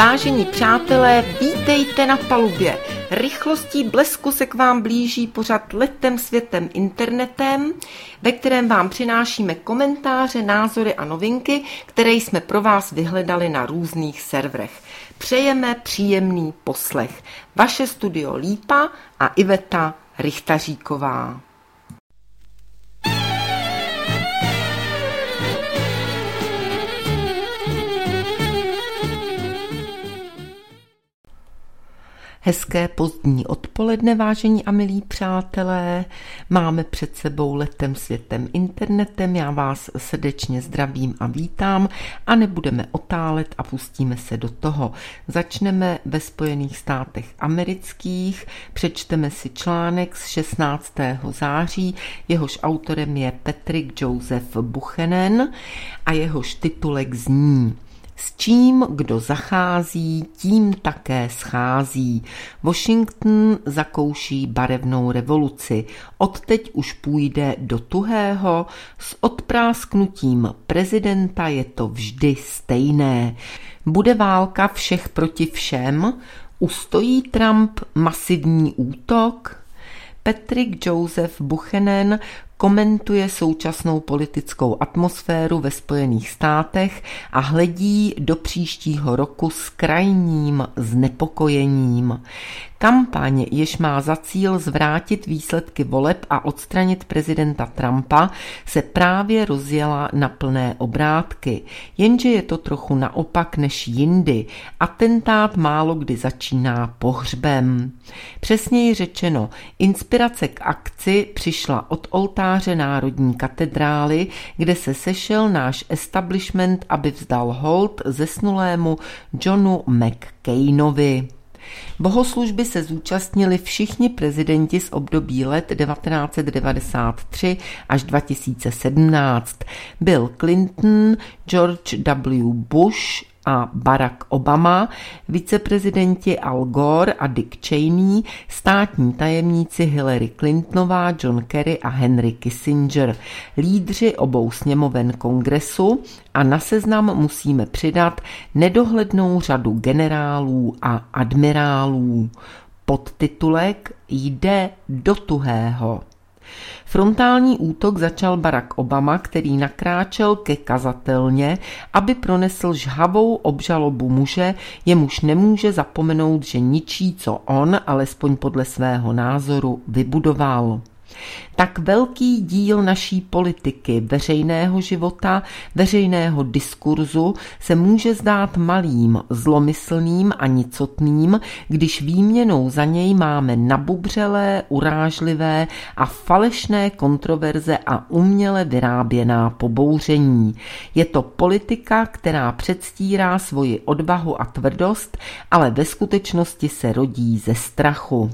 Vážení přátelé, vítejte na palubě. Rychlostí blesku se k vám blíží pořad Letem světem internetem, ve kterém vám přinášíme komentáře, názory a novinky, které jsme pro vás vyhledali na různých serverech. Přejeme příjemný poslech. Vaše studio Lípa a Iveta Richtaříková. Hezké pozdní odpoledne, vážení a milí přátelé. Máme před sebou Letem světem internetem. Já vás srdečně zdravím a vítám a nebudeme otálet a pustíme se do toho. Začneme ve Spojených státech amerických. Přečteme si článek z 16. září. Jehož autorem je Patrick Joseph Buchanan a jehož titulek zní: S čím kdo zachází, tím také schází. Washington zakouší barevnou revoluci. Odteď už půjde do tuhého. S odprásknutím prezidenta je to vždy stejné. Bude válka všech proti všem? Ustojí Trump masivní útok? Patrick Joseph Buchanan komentuje současnou politickou atmosféru ve Spojených státech a hledí do příštího roku s krajním znepokojením. Kampaň, jež má za cíl zvrátit výsledky voleb a odstranit prezidenta Trumpa, se právě rozjela na plné obrátky. Jenže je to trochu naopak než jindy. Atentát málo kdy začíná pohřbem. Přesněji řečeno, inspirace k akci přišla od oltáře Národní katedrály, kde se sešel náš establishment, aby vzdal hold zesnulému Johnu McCainovi. Bohoslužby se zúčastnili všichni prezidenti z období let 1993 až 2017. Bill Clinton, George W. Bush a Barack Obama, viceprezidenti Al Gore a Dick Cheney, státní tajemníci Hillary Clintonová, John Kerry a Henry Kissinger, lídři obou sněmoven kongresu, a na seznam musíme přidat nedohlednou řadu generálů a admirálů. Podtitulek Jde do tuhého. Frontální útok začal Barack Obama, který nakráčel ke kazatelně, aby pronesl žhavou obžalobu muže, jemuž nemůže zapomenout, že ničí, co on, alespoň podle svého názoru, vybudoval. Tak velký díl naší politiky, veřejného života, veřejného diskurzu se může zdát malým, zlomyslným a nicotným, když výměnou za něj máme nabubřelé, urážlivé a falešné kontroverze a uměle vyráběná pobouření. Je to politika, která předstírá svoji odvahu a tvrdost, ale ve skutečnosti se rodí ze strachu.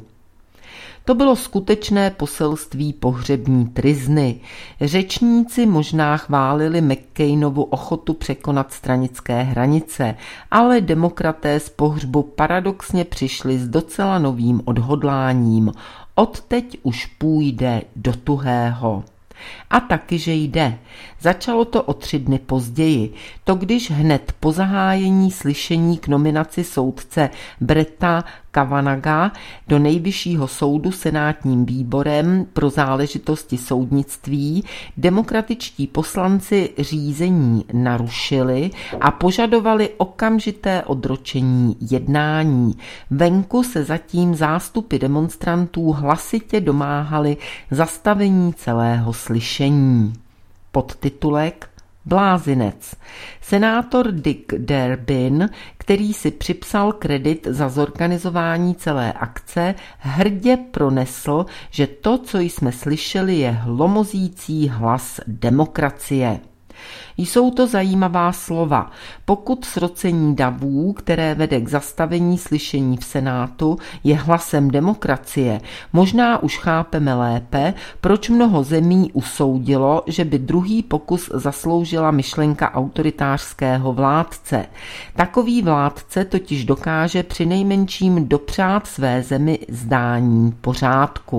To bylo skutečné poselství pohřební tryzny. Řečníci možná chválili McCainovu ochotu překonat stranické hranice, ale demokraté z pohřbu paradoxně přišli s docela novým odhodláním. Odteď už půjde do tuhého. A taky, že jde. Začalo to o 3 dny později. To když hned po zahájení slyšení k nominaci soudce Bretta Kavanagha do Nejvyššího soudu senátním výborem pro záležitosti soudnictví demokratičtí poslanci řízení narušili a požadovali okamžité odročení jednání. Venku se zatím zástupy demonstrantů hlasitě domáhali zastavení celého slyšení. Podtitulek Blázinec. Senátor Dick Durbin, který si připsal kredit za zorganizování celé akce, hrdě pronesl, že to, co jsme slyšeli, je hlomozící hlas demokracie. Jsou to zajímavá slova. Pokud srocení davů, které vede k zastavení slyšení v Senátu, je hlasem demokracie, možná už chápeme lépe, proč mnoho zemí usoudilo, že by druhý pokus zasloužila myšlenka autoritářského vládce. Takový vládce totiž dokáže přinejmenším dopřát své zemi zdání pořádku.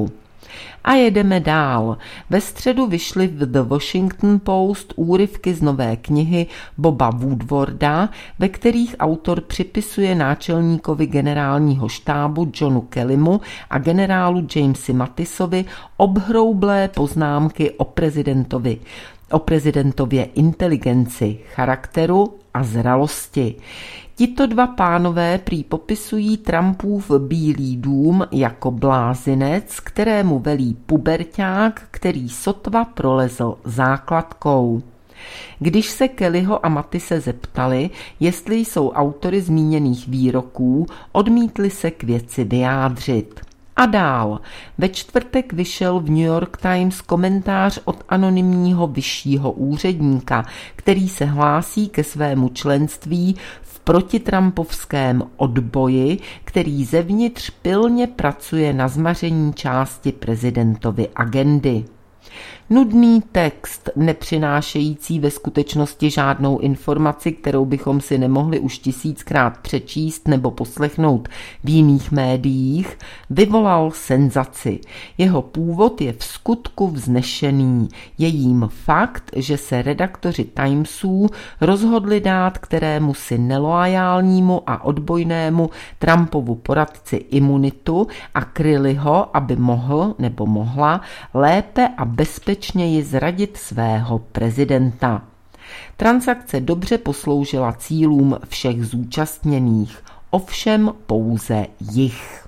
A jedeme dál. Ve středu vyšly v The Washington Post úryvky z nové knihy Boba Woodwarda, ve kterých autor připisuje náčelníkovi generálního štábu Johnu Kellymu a generálu Jamesi Mattisovi obhroublé poznámky o prezidentově inteligenci, charakteru a zralosti. Tito dva pánové prý popisují Trumpův Bílý dům jako blázinec, kterému velí puberťák, který sotva prolezl základkou. Když se Kellyho a Mattise zeptali, jestli jsou autory zmíněných výroků, odmítli se k věci vyjádřit. A dál. Ve čtvrtek vyšel v New York Times komentář od anonymního vyššího úředníka, který se hlásí ke svému členství v protitrampovském odboji, který zevnitř pilně pracuje na zmaření části prezidentovy agendy. Nudný text, nepřinášející ve skutečnosti žádnou informaci, kterou bychom si nemohli už 1000krát přečíst nebo poslechnout v jiných médiích, vyvolal senzaci. Jeho původ je v skutku vznešený. Je jím fakt, že se redaktoři Timesů rozhodli dát kterému si neloajálnímu a odbojnému Trumpovu poradci imunitu a kryli ho, aby mohl nebo mohla lépe a bezpečněji zradit svého prezidenta. Transakce dobře posloužila cílům všech zúčastněných, ovšem pouze jich.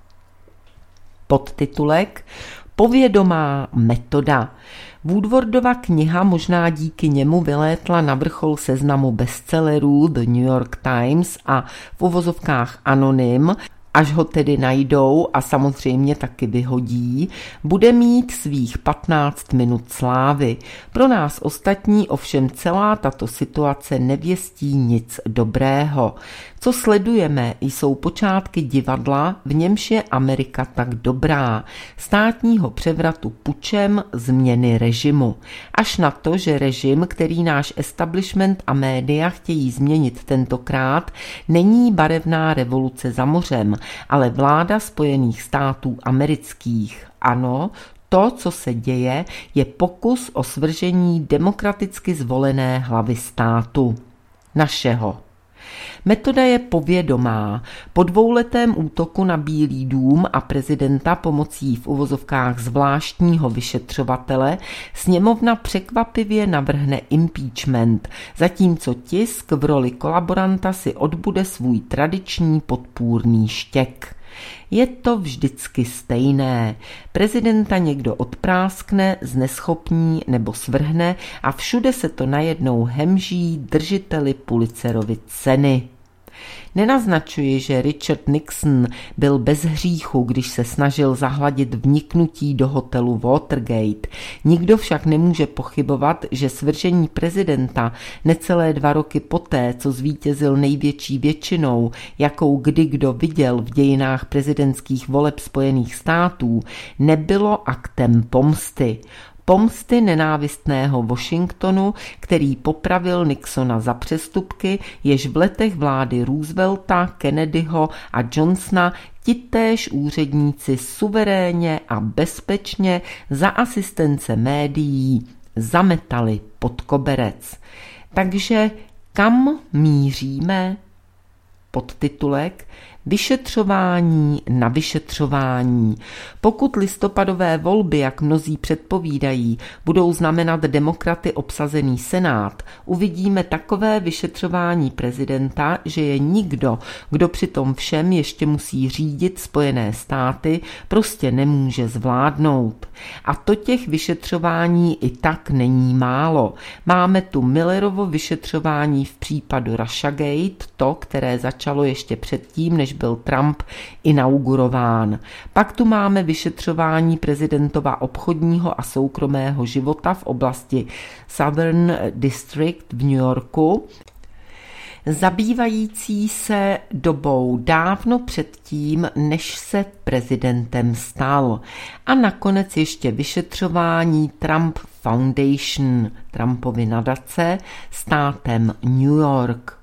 Podtitulek Povědomá metoda. Woodwardova kniha možná díky němu vylétla na vrchol seznamu bestsellerů The New York Times a v uvozovkách Anonym, až ho tedy najdou a samozřejmě taky vyhodí, bude mít svých 15 minut slávy. Pro nás ostatní ovšem celá tato situace nevěstí nic dobrého. Co sledujeme, jsou počátky divadla, v němž je Amerika tak dobrá, státního převratu pučem, změny režimu. Až na to, že režim, který náš establishment a média chtějí změnit tentokrát, není barevná revoluce za mořem, ale vláda Spojených států amerických. Ano, to, co se děje, je pokus o svržení demokraticky zvolené hlavy státu. Našeho. Metoda je povědomá. Po dvouletém útoku na Bílý dům a prezidenta pomocí v uvozovkách zvláštního vyšetřovatele sněmovna překvapivě navrhne impeachment, zatímco tisk v roli kolaboranta si odbude svůj tradiční podpůrný štěk. Je to vždycky stejné. Prezidenta někdo odpráskne, zneschopní nebo svrhne a všude se to najednou hemží držiteli Pulitzerovy ceny. Nenaznačuji, že Richard Nixon byl bez hříchu, když se snažil zahladit vniknutí do hotelu Watergate. Nikdo však nemůže pochybovat, že svržení prezidenta necelé 2 roky poté, co zvítězil největší většinou, jakou kdy kdo viděl v dějinách prezidentských voleb Spojených států, nebylo aktem pomsty. Pomsty nenávistného Washingtonu, který popravil Nixona za přestupky, jež v letech vlády Roosevelta, Kennedyho a Johnsona titéž úředníci suverénně a bezpečně za asistence médií zametali pod koberec. Takže kam míříme? Podtitulek Vyšetřování na vyšetřování. Pokud listopadové volby, jak mnozí předpovídají, budou znamenat demokraty obsazený senát, uvidíme takové vyšetřování prezidenta, že je nikdo, kdo při tom všem ještě musí řídit Spojené státy, prostě nemůže zvládnout. A to těch vyšetřování i tak není málo. Máme tu Millerovo vyšetřování v případu Russiagate, to, které začalo ještě předtím, než byl Trump inaugurován. Pak tu máme vyšetřování prezidentova obchodního a soukromého života v oblasti Southern District v New Yorku, zabývající se dobou dávno předtím, než se prezidentem stal. A nakonec ještě vyšetřování Trump Foundation, Trumpovy nadace, státem New York.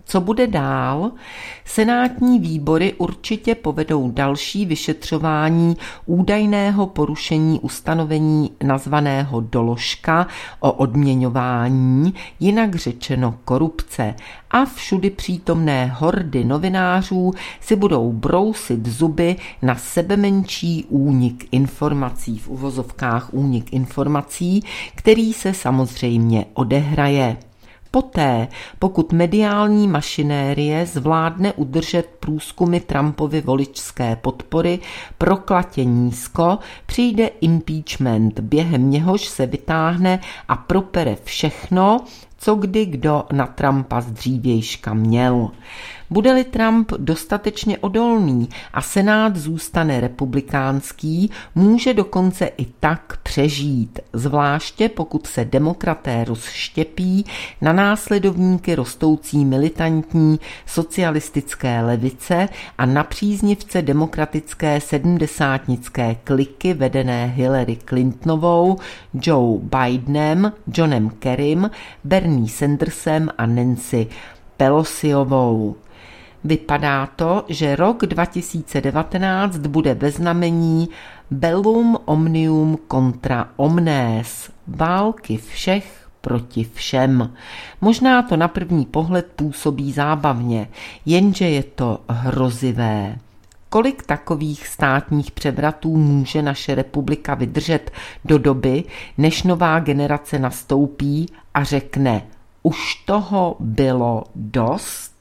Co bude dál? Senátní výbory určitě povedou další vyšetřování údajného porušení ustanovení nazvaného doložka o odměňování, jinak řečeno korupce, a všudy přítomné hordy novinářů si budou brousit zuby na sebemenší únik informací, v uvozovkách únik informací, který se samozřejmě odehraje. Poté, pokud mediální mašinérie zvládne udržet průzkumy Trumpovy voličské podpory proklatě nízko, přijde impeachment, během něhož se vytáhne a propere všechno, co kdy kdo na Trumpa z dřívějška měl. Bude-li Trump dostatečně odolný a Senát zůstane republikánský, může dokonce i tak přežít, zvláště pokud se demokraté rozštěpí na následovníky rostoucí militantní socialistické levice a na příznivce demokratické sedmdesátnické kliky vedené Hillary Clintonovou, Joe Bidenem, Johnem Kerrym, Bernie Sandersem a Nancy Pelosiovou. Vypadá to, že rok 2019 bude ve znamení bellum omnium contra omnes, války všech proti všem. Možná to na první pohled působí zábavně, jenže je to hrozivé. Kolik takových státních převratů může naše republika vydržet do doby, než nová generace nastoupí a řekne, už toho bylo dost?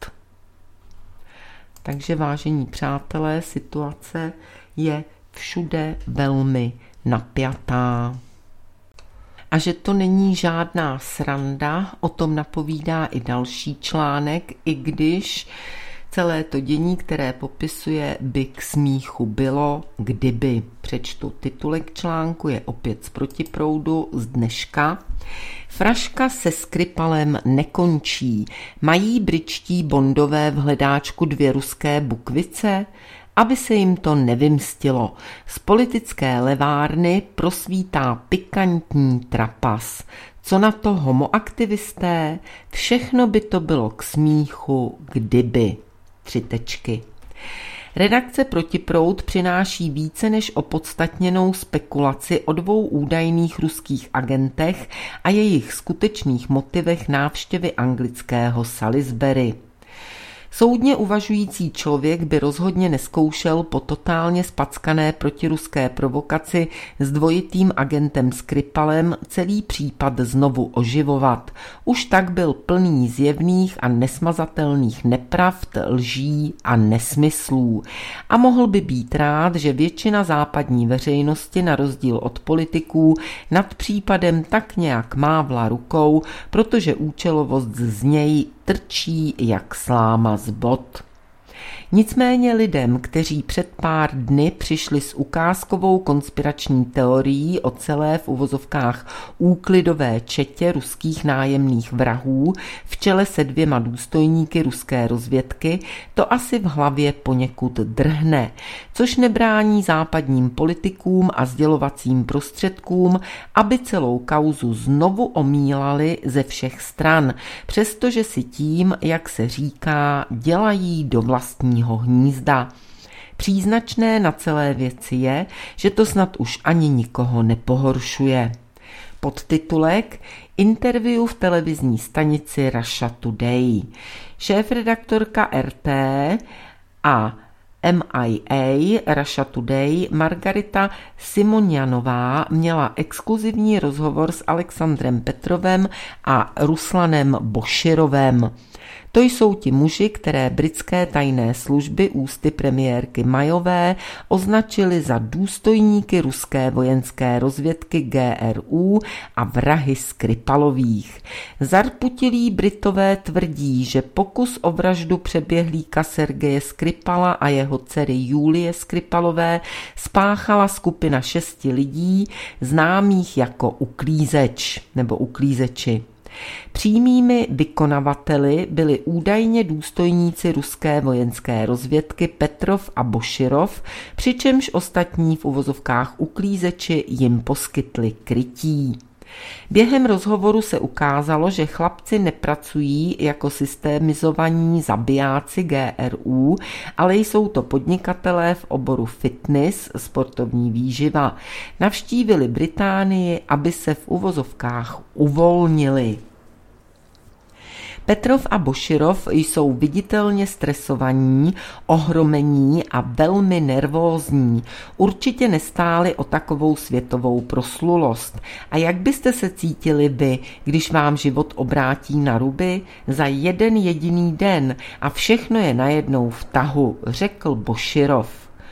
Takže, vážení přátelé, situace je všude velmi napjatá. A že to není žádná sranda, o tom napovídá i další článek, i když celé to dění, které popisuje, by k smíchu bylo, kdyby. Přečtu titulek článku, je opět z protiproudu z dneška. Fraška se Skripalem nekončí. Mají britští bondové v hledáčku 2 ruské bukvice? Aby se jim to nevymstilo. Z politické levárny prosvítá pikantní trapas. Co na to homoaktivisté? Všechno by to bylo k smíchu, kdyby. 3 tečky. Redakce Protiproud přináší více než opodstatněnou spekulaci o 2 údajných ruských agentech a jejich skutečných motivech návštěvy anglického Salisbury. Soudně uvažující člověk by rozhodně neskoušel po totálně spackané protiruské provokaci s dvojitým agentem Skripalem celý případ znovu oživovat. Už tak byl plný zjevných a nesmazatelných nepravd, lží a nesmyslů. A mohl by být rád, že většina západní veřejnosti na rozdíl od politiků nad případem tak nějak mávla rukou, protože účelovost z něj trčí jak sláma z bot. Nicméně lidem, kteří před pár dny přišli s ukázkovou konspirační teorií o celé v uvozovkách úklidové četě ruských nájemných vrahů v čele se 2 důstojníky ruské rozvědky, to asi v hlavě poněkud drhne, což nebrání západním politikům a sdělovacím prostředkům, aby celou kauzu znovu omílali ze všech stran, přestože si tím, jak se říká, dělají do vlastního hnízda. Příznačné na celé věci je, že to snad už ani nikoho nepohoršuje. Podtitulek Interview v televizní stanici Russia Today. Šéfredaktorka RT a MIA Russia Today Margarita Simonjanová měla exkluzivní rozhovor s Alexandrem Petrovem a Ruslanem Boširovem. To jsou ti muži, které britské tajné služby ústy premiérky Mayové označili za důstojníky ruské vojenské rozvědky GRU a vrahy Skripalových. Zarputilí Britové tvrdí, že pokus o vraždu přeběhlíka Sergeje Skripala a jeho dcery Julie Skripalové spáchala skupina 6 lidí, známých jako uklízeč nebo uklízeči. Přímými vykonavateli byli údajně důstojníci ruské vojenské rozvědky Petrov a Boširov, přičemž ostatní v uvozovkách uklízeči jim poskytli krytí. Během rozhovoru se ukázalo, že chlapci nepracují jako systémizovaní zabijáci GRU, ale jsou to podnikatelé v oboru fitness, sportovní výživa. Navštívili Británii, aby se v uvozovkách uvolnili. Petrov a Boširov jsou viditelně stresovaní, ohromení a velmi nervózní. Určitě nestáli o takovou světovou proslulost. A jak byste se cítili vy, když vám život obrátí na ruby? Za jeden jediný den a všechno je najednou v tahu, řekl Boširov.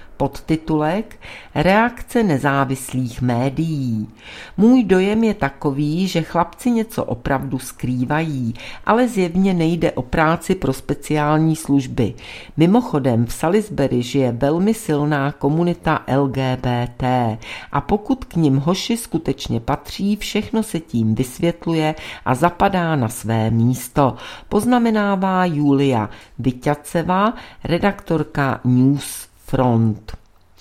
Podtitulek Reakce nezávislých médií. Můj dojem je takový, že chlapci něco opravdu skrývají, ale zjevně nejde o práci pro speciální služby. Mimochodem v Salisbury žije velmi silná komunita LGBT a pokud k nim hoši skutečně patří, všechno se tím vysvětluje a zapadá na své místo, poznamenává Julia Vyťaceva, redaktorka Newsfront.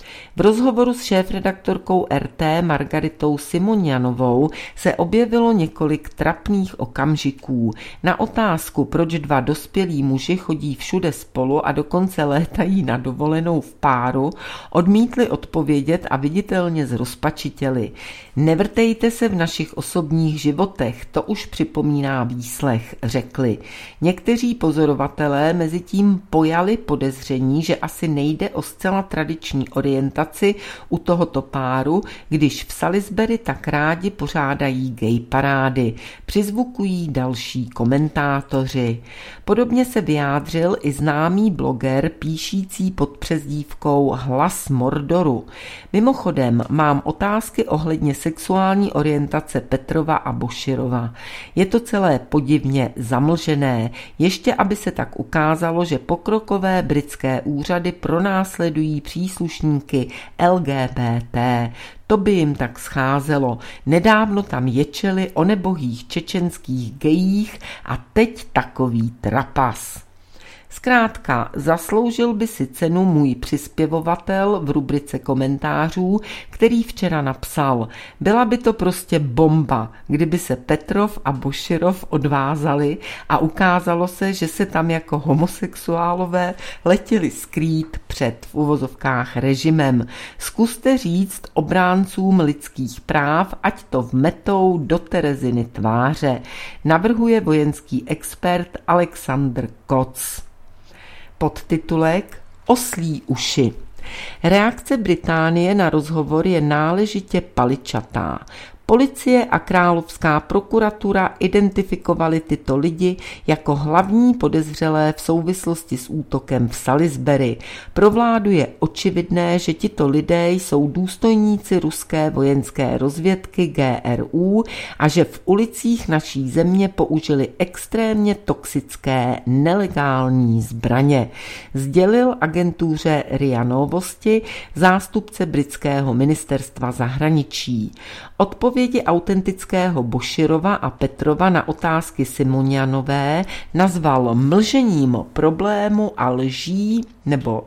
V rozhovoru s šéfredaktorkou RT Margaritou Simonianovou se objevilo několik trapných okamžiků. Na otázku, proč dva dospělí muži chodí všude spolu a dokonce létají na dovolenou v páru, odmítli odpovědět a viditelně zrozpačitěli. Nevrtejte se v našich osobních životech, to už připomíná výslech, řekli. Někteří pozorovatelé mezitím pojali podezření, že asi nejde o zcela tradiční orientaci u tohoto páru, když v Salisbury tak rádi pořádají gay parády, přizvukují další komentátoři. Podobně se vyjádřil i známý bloger píšící pod přezdívkou Hlas Mordoru. Mimochodem mám otázky ohledně sexuální orientace Petrova a Boširova. Je to celé podivně zamlžené, ještě aby se tak ukázalo, že pokrokové britské úřady pronásledují příslušníky LGBT. To by jim tak scházelo. Nedávno tam ječeli o nebohých čečenských gejích a teď takový trapas. Zkrátka, zasloužil by si cenu můj přispěvovatel v rubrice komentářů, který včera napsal: byla by to prostě bomba, kdyby se Petrov a Boširov odvázali a ukázalo se, že se tam jako homosexuálové letěli skrýt před v uvozovkách režimem. Zkuste říct obráncům lidských práv, ať to vmetou do Tereziny tváře, navrhuje vojenský expert Alexander Koc. Podtitulek Oslí uši. Reakce Británie na rozhovor je náležitě paličatá. Policie a královská prokuratura identifikovali tyto lidi jako hlavní podezřelé v souvislosti s útokem v Salisbury. Pro vládu je očividné, že tito lidé jsou důstojníci ruské vojenské rozvědky GRU a že v ulicích naší země použili extrémně toxické nelegální zbraně, sdělil agentuře RIA Novosti zástupce britského ministerstva zahraničí. Odpovědi autentického Boširova a Petrova na otázky Simonianové nazval mlžením problému a lží nebo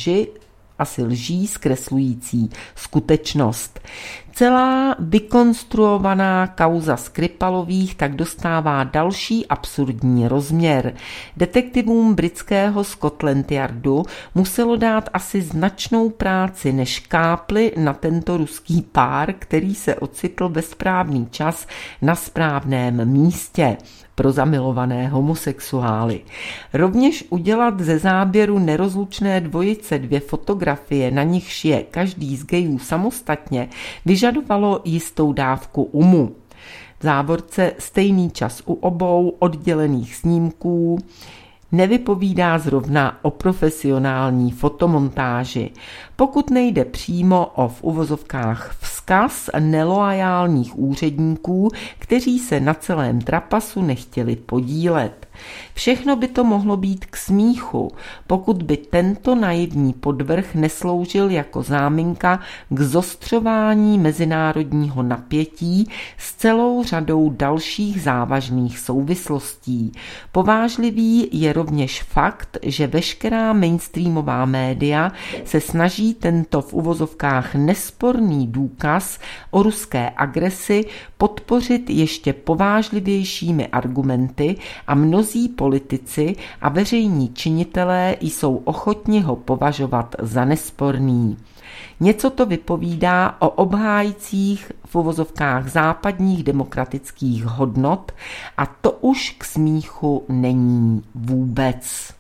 lží zkreslující skutečnost. Celá vykonstruovaná kauza Skripalových tak dostává další absurdní rozměr. Detektivům britského Scotland Yardu muselo dát asi značnou práci, než kápli na tento ruský pár, který se ocitl ve správný čas na správném místě pro zamilované homosexuály. Rovněž udělat ze záběru nerozlučné dvojice 2 fotografie, na nichž je každý z gejů samostatně, vyžadovalo jistou dávku umu. V závorce stejný čas u obou oddělených snímků nevypovídá zrovna o profesionální fotomontáži. Pokud nejde přímo o v uvozovkách vzkaz neloajálních úředníků, kteří se na celém trapasu nechtěli podílet. Všechno by to mohlo být k smíchu, pokud by tento naivní podvrh nesloužil jako záminka k zostřování mezinárodního napětí s celou řadou dalších závažných souvislostí. Povážlivý je rovněž fakt, že veškerá mainstreamová média se snaží tento v uvozovkách nesporný důkaz o ruské agresi podpořit ještě povážlivějšími argumenty a mnozí politici a veřejní činitelé jsou ochotni ho považovat za nesporný. Něco to vypovídá o obhájcích v uvozovkách západních demokratických hodnot a to už k smíchu není vůbec.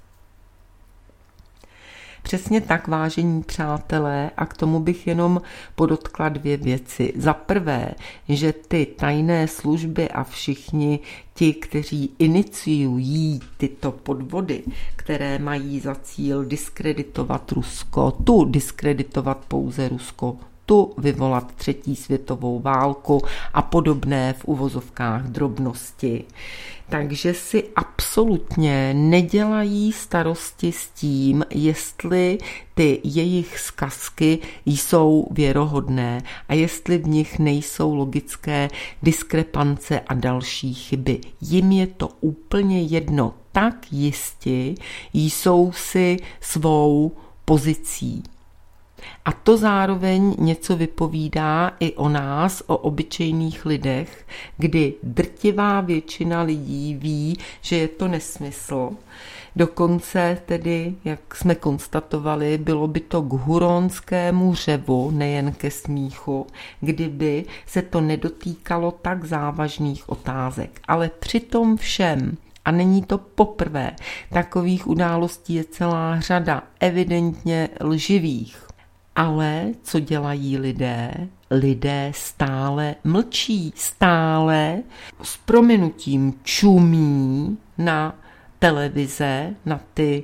Přesně tak, vážení přátelé, a k tomu bych jenom podotkla 2 věci. Za prvé, že ty tajné služby a všichni ti, kteří iniciují tyto podvody, které mají za cíl diskreditovat Rusko, tu diskreditovat pouze Rusko, tu vyvolat 3. světovou válku a podobné v uvozovkách drobnosti. Takže si absolutně nedělají starosti s tím, jestli ty jejich zkazky jsou věrohodné a jestli v nich nejsou logické diskrepance a další chyby. Jim je to úplně jedno, tak jistě jsou si svou pozicí. A to zároveň něco vypovídá i o nás, o obyčejných lidech, kdy drtivá většina lidí ví, že je to nesmysl. Dokonce tedy, jak jsme konstatovali, bylo by to k huronskému řevu, nejen ke smíchu, kdyby se to nedotýkalo tak závažných otázek. Ale při tom všem, a není to poprvé, takových událostí je celá řada evidentně lživých. Ale co dělají lidé? Lidé stále mlčí, stále s prominutím čumí na televize, na ty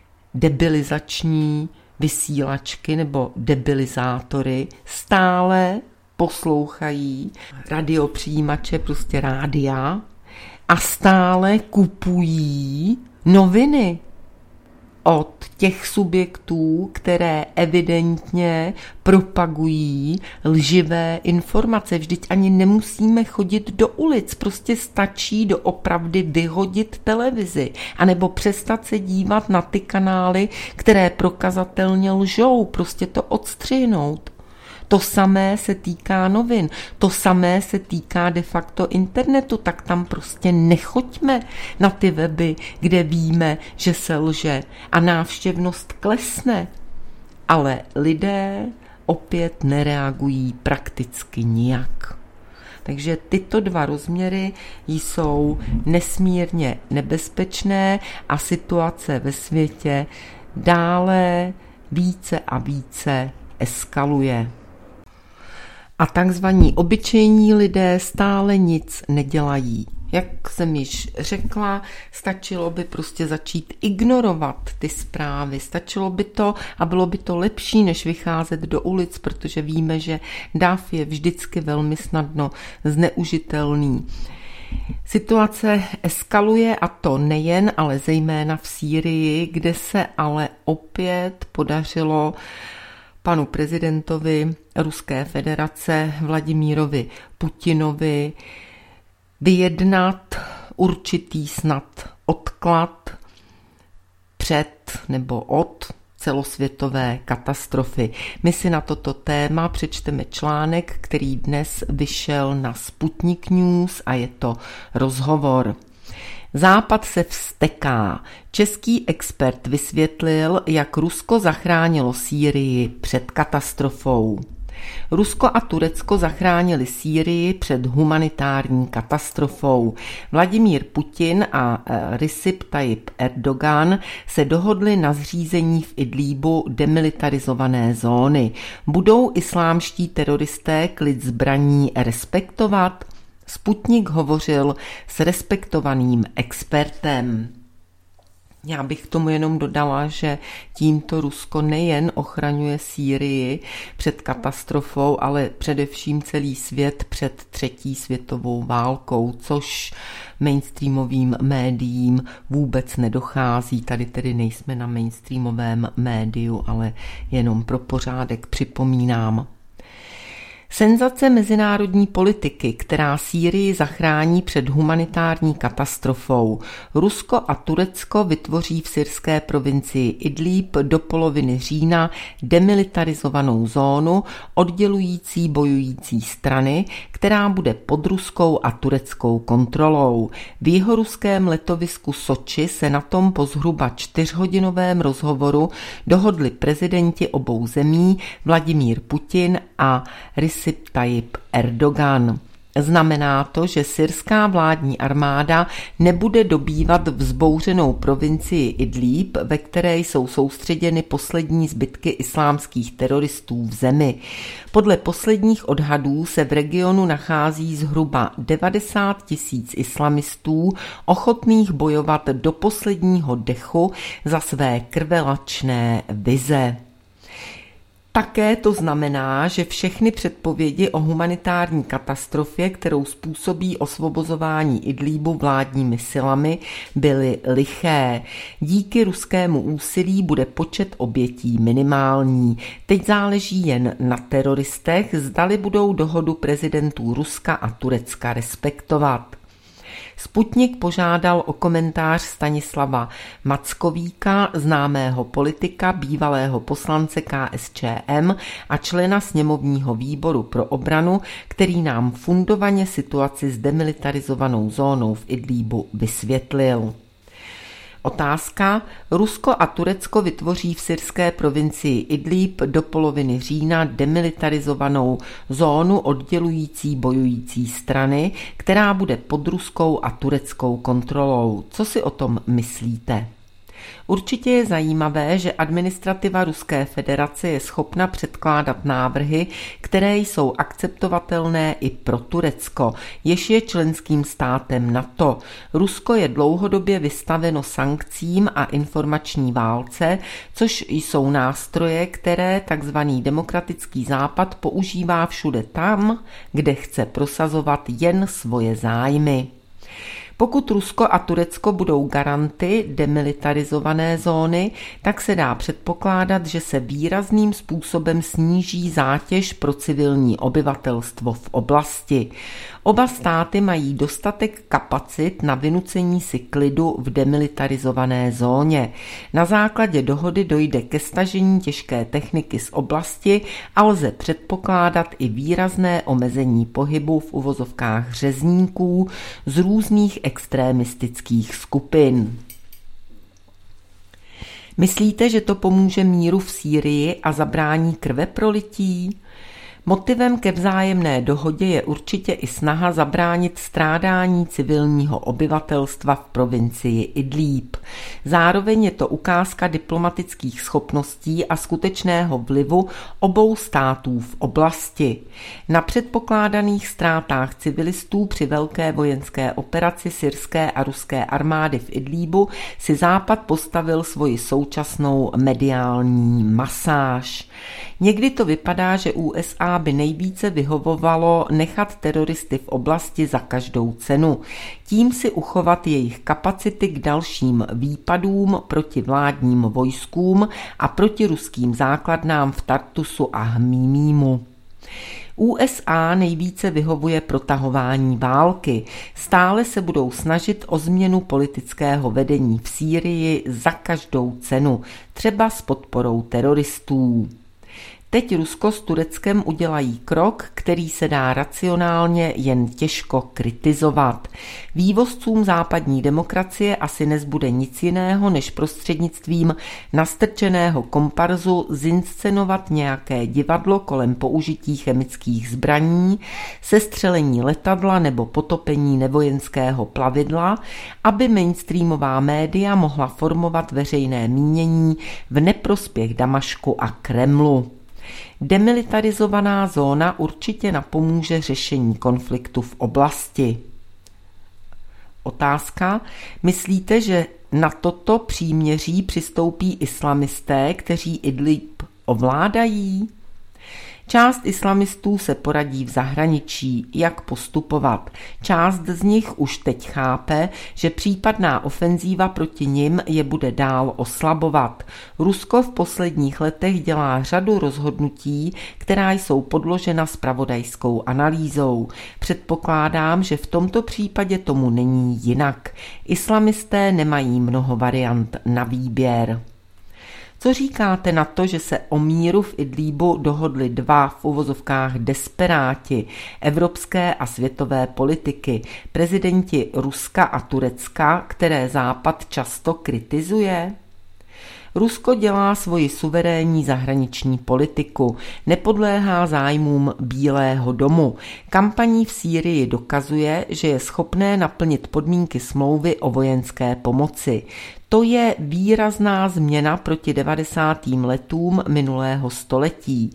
debilizační vysílačky nebo debilizátory, stále poslouchají radiopřijímače, prostě rádia a stále kupují noviny od těch subjektů, které evidentně propagují lživé informace. Vždyť ani nemusíme chodit do ulic, prostě stačí doopravdy vyhodit televizi, anebo přestat se dívat na ty kanály, které prokazatelně lžou, prostě to odstřihnout. To samé se týká novin, to samé se týká de facto internetu, tak tam prostě nechoďme na ty weby, kde víme, že se lže a návštěvnost klesne. Ale lidé opět nereagují prakticky nijak. Takže tyto 2 rozměry jsou nesmírně nebezpečné a situace ve světě dále více a více eskaluje. A takzvaní obyčejní lidé stále nic nedělají. Jak jsem již řekla, stačilo by prostě začít ignorovat ty zprávy. Stačilo by to a bylo by to lepší, než vycházet do ulic, protože víme, že dav je vždycky velmi snadno zneužitelný. Situace eskaluje a to nejen, ale zejména v Sýrii, kde se ale opět podařilo panu prezidentovi Ruské federace Vladimírovi Putinovi vyjednat určitý snad odklad před nebo od celosvětové katastrofy. My si na toto téma přečteme článek, který dnes vyšel na Sputnik News a je to rozhovor. Západ se vzteká. Český expert vysvětlil, jak Rusko zachránilo Sýrii před katastrofou. Rusko a Turecko zachránili Sýrii před humanitární katastrofou. Vladimír Putin a Recep Tayyip Erdogan se dohodli na zřízení v Idlíbu demilitarizované zóny. Budou islámští teroristé klid zbraní respektovat? Sputnik hovořil s respektovaným expertem. Já bych k tomu jenom dodala, že tímto Rusko nejen ochraňuje Sýrii před katastrofou, ale především celý svět před třetí světovou válkou, což mainstreamovým médiím vůbec nedochází. Tady tedy nejsme na mainstreamovém médiu, ale jenom pro pořádek připomínám. Senzace mezinárodní politiky, která Sýrii zachrání před humanitární katastrofou. Rusko a Turecko vytvoří v syrské provincii Idlíb do poloviny října demilitarizovanou zónu oddělující bojující strany, která bude pod ruskou a tureckou kontrolou. V jihoruském letovisku Soči se na tom po zhruba 4hodinovém rozhovoru dohodli prezidenti obou zemí Vladimír Putin a Recep Tayyip Erdogan. Znamená to, že syrská vládní armáda nebude dobývat vzbouřenou provincii Idlíb, ve které jsou soustředěny poslední zbytky islámských teroristů v zemi. Podle posledních odhadů se v regionu nachází zhruba 90 000 islamistů, ochotných bojovat do posledního dechu za své krvelačné vize. Také to znamená, že všechny předpovědi o humanitární katastrofě, kterou způsobí osvobozování Idlíbu vládními silami, byly liché. Díky ruskému úsilí bude počet obětí minimální. Teď záleží jen na teroristech, zdali budou dohodu prezidentů Ruska a Turecka respektovat. Sputnik požádal o komentář Stanislava Mackovíka, známého politika, bývalého poslance KSČM a člena sněmovního výboru pro obranu, který nám fundovaně situaci s demilitarizovanou zónou v Idlíbu vysvětlil. Otázka. Rusko a Turecko vytvoří v syrské provincii Idlíb do poloviny října demilitarizovanou zónu oddělující bojující strany, která bude pod ruskou a tureckou kontrolou. Co si o tom myslíte? Určitě je zajímavé, že administrativa Ruské federace je schopna předkládat návrhy, které jsou akceptovatelné i pro Turecko, jež je členským státem NATO. Rusko je dlouhodobě vystaveno sankcím a informační válce, což jsou nástroje, které tzv. Demokratický západ používá všude tam, kde chce prosazovat jen svoje zájmy. Pokud Rusko a Turecko budou garanty demilitarizované zóny, tak se dá předpokládat, že se výrazným způsobem sníží zátěž pro civilní obyvatelstvo v oblasti. Oba státy mají dostatek kapacit na vynucení si klidu v demilitarizované zóně. Na základě dohody dojde ke stažení těžké techniky z oblasti a lze předpokládat i výrazné omezení pohybu v uvozovkách řezníků z různých extremistických skupin. Myslíte, že to pomůže míru v Sýrii a zabrání krveprolití? Motivem ke vzájemné dohodě je určitě i snaha zabránit strádání civilního obyvatelstva v provincii Idlíb. Zároveň je to ukázka diplomatických schopností a skutečného vlivu obou států v oblasti. Na předpokládaných ztrátách civilistů při velké vojenské operaci syrské a ruské armády v Idlíbu si Západ postavil svoji současnou mediální masáž. Někdy to vypadá, že USA by nejvíce vyhovovalo nechat teroristy v oblasti za každou cenu. Tím si uchovat jejich kapacity k dalším výpadům proti vládním vojskům a proti ruským základnám v Tartusu a Hmímímu. USA nejvíce vyhovuje protahování války. Stále se budou snažit o změnu politického vedení v Sýrii za každou cenu, třeba s podporou teroristů. Teď Rusko s Tureckem udělají krok, který se dá racionálně jen těžko kritizovat. Vývozcům západní demokracie asi nezbude nic jiného, než prostřednictvím nastrčeného komparzu zinscenovat nějaké divadlo kolem použití chemických zbraní, sestřelení letadla nebo potopení nevojenského plavidla, aby mainstreamová média mohla formovat veřejné mínění v neprospěch Damašku a Kremlu. Demilitarizovaná zóna určitě napomůže řešení konfliktu v oblasti. Otázka. Myslíte, že na toto příměří přistoupí islamisté, kteří Idlib ovládají? Část islamistů se poradí v zahraničí, jak postupovat. Část z nich už teď chápe, že případná ofenzíva proti nim je bude dál oslabovat. Rusko v posledních letech dělá řadu rozhodnutí, která jsou podložena zpravodajskou analýzou. Předpokládám, že v tomto případě tomu není jinak. Islamisté nemají mnoho variant na výběr. Co říkáte na to, že se o míru v Idlíbu dohodli dva v uvozovkách desperáti evropské a světové politiky, prezidenti Ruska a Turecka, které Západ často kritizuje? Rusko dělá svoji suverénní zahraniční politiku, nepodléhá zájmům Bílého domu. Kampaní v Sýrii dokazuje, že je schopné naplnit podmínky smlouvy o vojenské pomoci. To je výrazná změna proti 90. letům minulého století.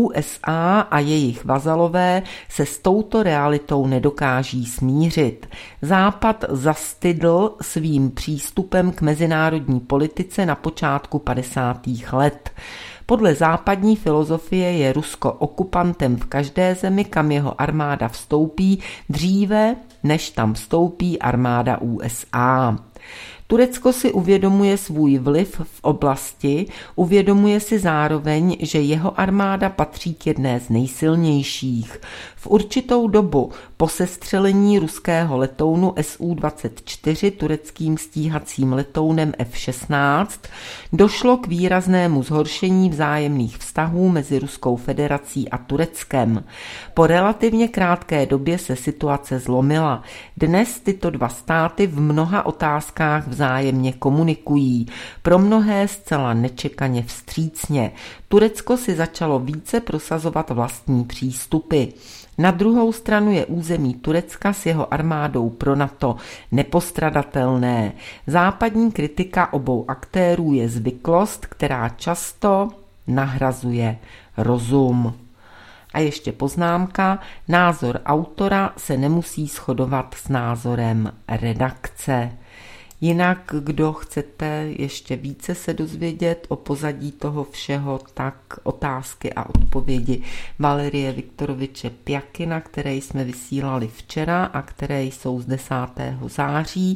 USA a jejich vazalové se s touto realitou nedokáží smířit. Západ zastydl svým přístupem k mezinárodní politice na počátku 50. let. Podle západní filozofie je Rusko okupantem v každé zemi, kam jeho armáda vstoupí, dříve než tam vstoupí armáda USA. Turecko si uvědomuje svůj vliv v oblasti, uvědomuje si zároveň, že jeho armáda patří k jedné z nejsilnějších. V určitou dobu po sestřelení ruského letounu Su-24 tureckým stíhacím letounem F-16 došlo k výraznému zhoršení vzájemných vztahů mezi Ruskou federací a Tureckem. Po relativně krátké době se situace zlomila. Dnes tyto dva státy v mnoha otázkách vzájemně komunikují, pro mnohé zcela nečekaně vstřícně. Turecko si začalo více prosazovat vlastní přístupy. Na druhou stranu je území Turecka s jeho armádou pro NATO nepostradatelné. Západní kritika obou aktérů je zvyklost, která často nahrazuje rozum. A ještě poznámka, názor autora se nemusí shodovat s názorem redakce. Jinak, kdo chcete ještě více se dozvědět o pozadí toho všeho, tak otázky a odpovědi Valerie Viktoroviče Pjakina, které jsme vysílali včera a které jsou z 10. září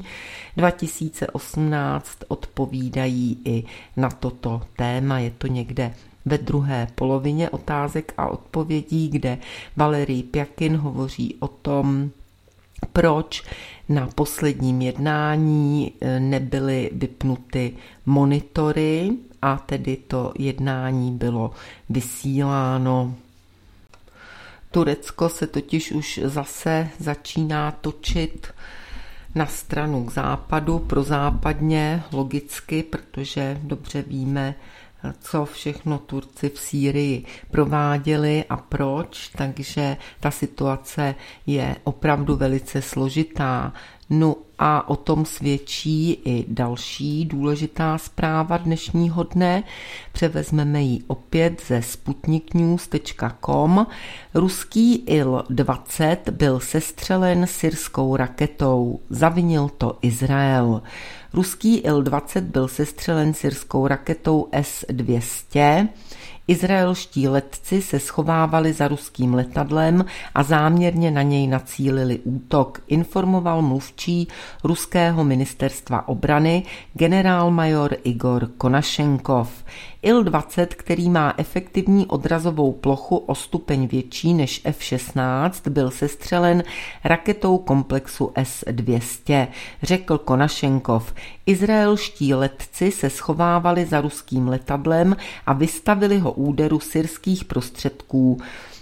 2018, odpovídají i na toto téma. Je to někde ve druhé polovině otázek a odpovědí, kde Valerie Pjakin hovoří o tom, proč na posledním jednání nebyly vypnuty monitory a tedy to jednání bylo vysíláno. Turecko se totiž už zase začíná točit na stranu k západu, prozápadně, logicky, protože dobře víme, co všechno Turci v Sýrii prováděli a proč, takže ta situace je opravdu velice složitá. No a o tom svědčí i další důležitá zpráva dnešního dne. Převezmeme ji opět ze sputniknews.com. Ruský Il-20 byl sestřelen syrskou raketou. Zavinil to Izrael. Ruský Il-20 byl sestřelen syrskou raketou S-200. Izraelští letci se schovávali za ruským letadlem a záměrně na něj nacílili útok, informoval mluvčí ruského ministerstva obrany generálmajor Igor Konašenkov. Il-20, který má efektivní odrazovou plochu o stupeň větší než F-16, byl sestřelen raketou komplexu S-200, řekl Konašenkov. Izraelští letci se schovávali za ruským letadlem a vystavili ho úderu syrských prostředků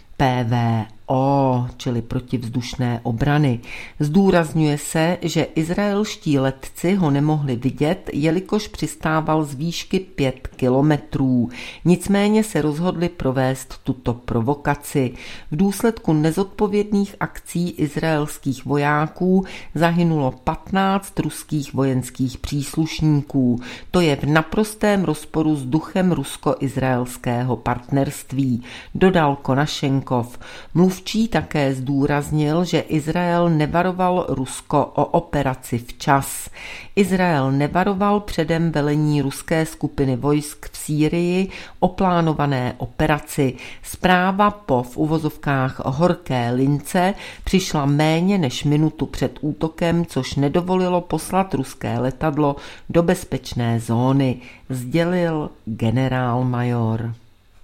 PVO, čili protivzdušné obrany. Zdůrazňuje se, že izraelští letci ho nemohli vidět, jelikož přistával z výšky 5 kilometrů. Nicméně se rozhodli provést tuto provokaci. V důsledku nezodpovědných akcí izraelských vojáků zahynulo 15 ruských vojenských příslušníků. To je v naprostém rozporu s duchem rusko-izraelského partnerství, dodal Konašenkov. Mluvčí mluvčí také zdůraznil, že Izrael nevaroval Rusko o operaci včas. Izrael nevaroval předem velení ruské skupiny vojsk v Sýrii o plánované operaci. Zpráva po v uvozovkách horké lince přišla méně než minutu před útokem, což nedovolilo poslat ruské letadlo do bezpečné zóny, sdělil generálmajor.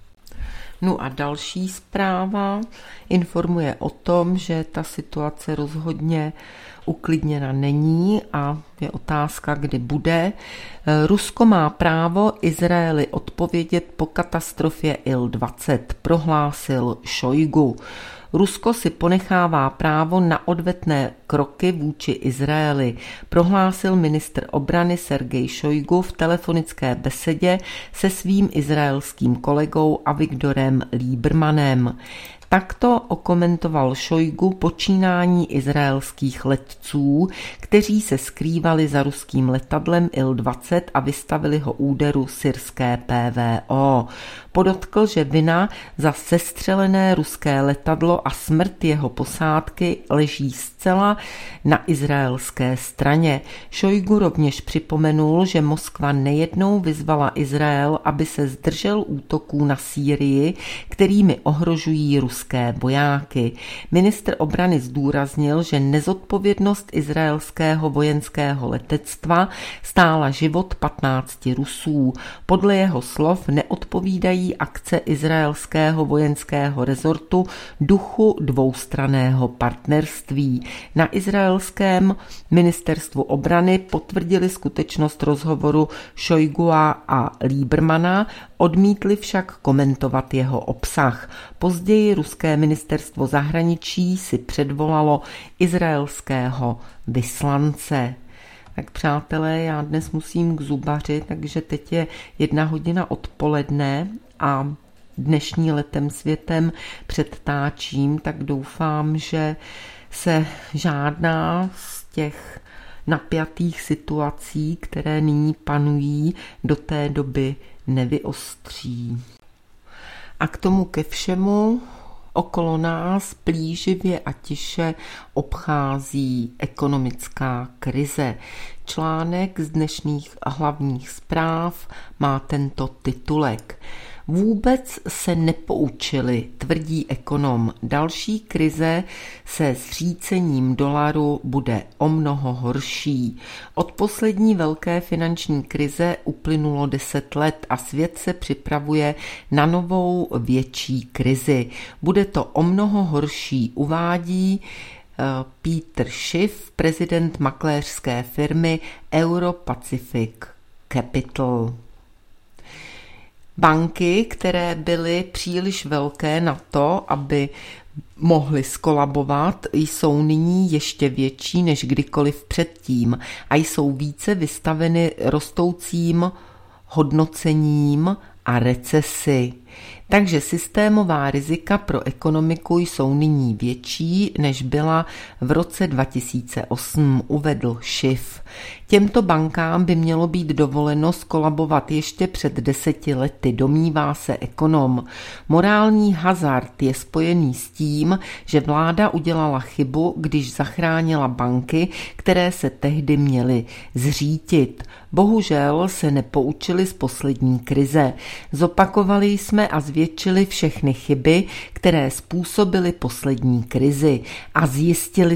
No a další zpráva informuje o tom, že ta situace rozhodně uklidněna není a je otázka, kdy bude. Rusko má právo Izraeli odpovědět po katastrofě Il-20, prohlásil Šojgu. Rusko si ponechává právo na odvetné kroky vůči Izraeli, prohlásil ministr obrany Sergej Šojgu v telefonické besedě se svým izraelským kolegou Avigdorem Liebermanem. Takto okomentoval Šojgu počínání izraelských letců, kteří se skrývali za ruským letadlem Il-20 a vystavili ho úderu syrské PVO. Podotkl, že vina za sestřelené ruské letadlo a smrt jeho posádky leží zcela na izraelské straně. Šojgu rovněž připomenul, že Moskva nejednou vyzvala Izrael, aby se zdržel útoků na Sýrii, kterými ohrožují ruské vojáky. Ministr obrany zdůraznil, že nezodpovědnost izraelského vojenského letectva stála život 15 Rusů. Podle jeho slov neodpovídají akce izraelského vojenského rezortu duchu dvoustranného partnerství. Na izraelském ministerstvu obrany potvrdili skutečnost rozhovoru Šojgua a Liebermana, odmítli však komentovat jeho obsah. Později ruské ministerstvo zahraničí si předvolalo izraelského vyslance. Tak přátelé, já dnes musím k zubaři, takže teď je 1:00 odpoledne a dnešní Letem světem předtáčím, tak doufám, že se žádná z těch napjatých situací, které nyní panují, do té doby nevyostří. A k tomu ke všemu okolo nás plíživě a tiše obchází ekonomická krize. Článek z dnešních hlavních zpráv má tento titulek. Vůbec se nepoučili, tvrdí ekonom. Další krize se zřícením dolaru bude o mnoho horší. Od poslední velké finanční krize uplynulo 10 let a svět se připravuje na novou větší krizi. Bude to o mnoho horší, uvádí Peter Schiff, prezident makléřské firmy Euro-Pacific Capital. Banky, které byly příliš velké na to, aby mohly skolabovat, jsou nyní ještě větší než kdykoliv předtím a jsou více vystaveny rostoucím hodnocením a recesi. Takže systémová rizika pro ekonomiku jsou nyní větší, než byla v roce 2008, uvedl Schiff. Těmto bankám by mělo být dovoleno skolabovat ještě před 10 lety, domnívá se ekonom. Morální hazard je spojený s tím, že vláda udělala chybu, když zachránila banky, které se tehdy měly zřítit. Bohužel se nepoučili z poslední krize. Zopakovali jsme a zvětšili všechny chyby, které způsobily poslední krizi a zajistili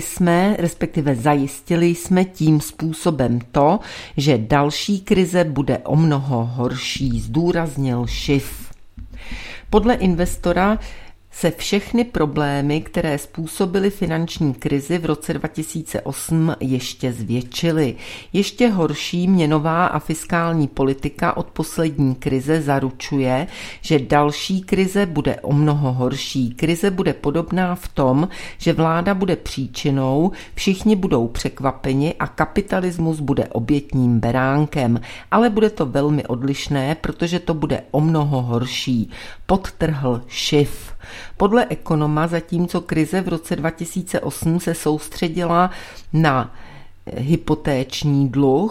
jsme tím způsobem to, že další krize bude o mnoho horší, zdůraznil Schiff. Podle investora se všechny problémy, které způsobily finanční krizi v roce 2008, ještě zvětšily. Ještě horší měnová a fiskální politika od poslední krize zaručuje, že další krize bude o mnoho horší. Krize bude podobná v tom, že vláda bude příčinou, všichni budou překvapeni a kapitalismus bude obětním beránkem. Ale bude to velmi odlišné, protože to bude o mnoho horší, podtrhl Schiff. Podle ekonoma, zatímco krize v roce 2008 se soustředila na hypotéční dluh,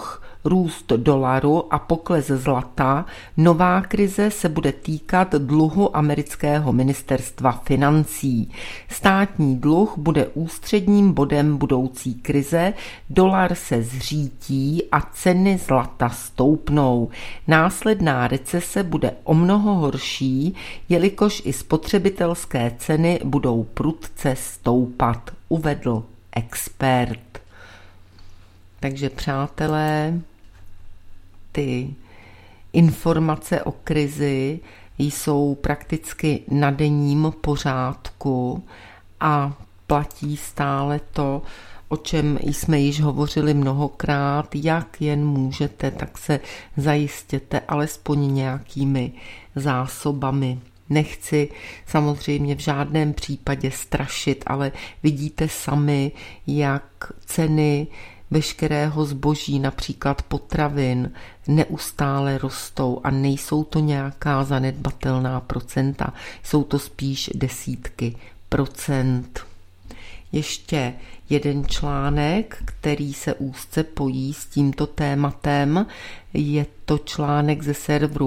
růst dolaru a pokles zlata, nová krize se bude týkat dluhu amerického ministerstva financí. Státní dluh bude ústředním bodem budoucí krize, dolar se zřítí a ceny zlata stoupnou. Následná recese bude o mnoho horší, jelikož i spotřebitelské ceny budou prudce stoupat, uvedl expert. Takže přátelé, ty informace o krizi jsou prakticky na denním pořádku a platí stále to, o čem jsme již hovořili mnohokrát, jak jen můžete, tak se zajistěte alespoň nějakými zásobami. Nechci samozřejmě v žádném případě strašit, ale vidíte sami, jak ceny veškerého zboží, například potravin, neustále rostou a nejsou to nějaká zanedbatelná procenta, jsou to spíš desítky procent. Ještě jeden článek, který se úzce pojí s tímto tématem, je to článek ze serveru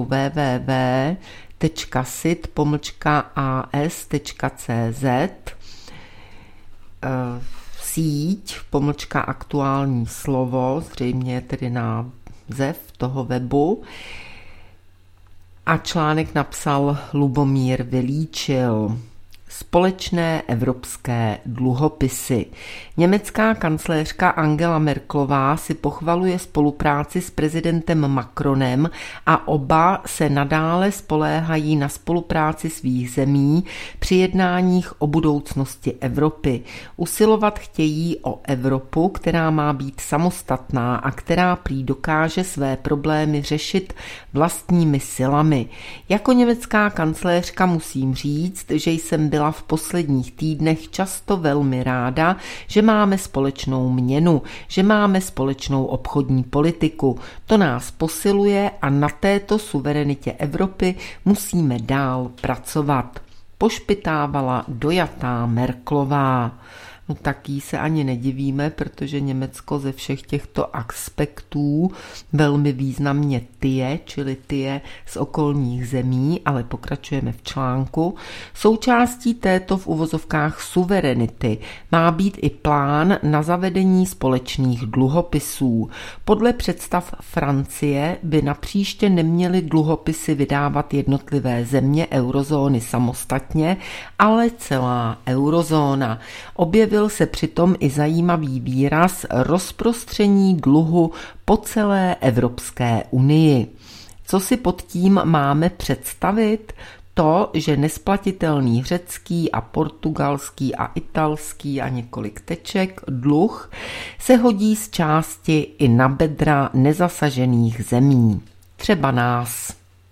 www.sit-as.cz síť, _aktuální slovo, zřejmě tedy název toho webu. A článek napsal Lubomír Vylíčil. Společné evropské dluhopisy. Německá kancléřka Angela Merkelová si pochvaluje spolupráci s prezidentem Macronem a oba se nadále spoléhají na spolupráci svých zemí při jednáních o budoucnosti Evropy. Usilovat chtějí o Evropu, která má být samostatná a která prý dokáže své problémy řešit vlastními silami. Jako německá kancléřka musím říct, že jsem byla v posledních týdnech často velmi ráda, že máme společnou měnu, že máme společnou obchodní politiku. To nás posiluje a na této suverenitě Evropy musíme dál pracovat. Pošpitávala dojatá Merkelová. No tak jí se ani nedivíme, protože Německo ze všech těchto aspektů velmi významně tyje, čili tyje z okolních zemí, ale pokračujeme v článku. Součástí této v uvozovkách suverenity má být i plán na zavedení společných dluhopisů. Podle představ Francie by napříště neměly dluhopisy vydávat jednotlivé země eurozóny samostatně, ale celá eurozóna. Objevil se přitom i zajímavý výraz rozprostření dluhu po celé Evropské unii. Co si pod tím máme představit? To, že nesplatitelný řecký a portugalský a italský a několik teček dluh se hodí z části i na bedra nezasažených zemí, třeba nás.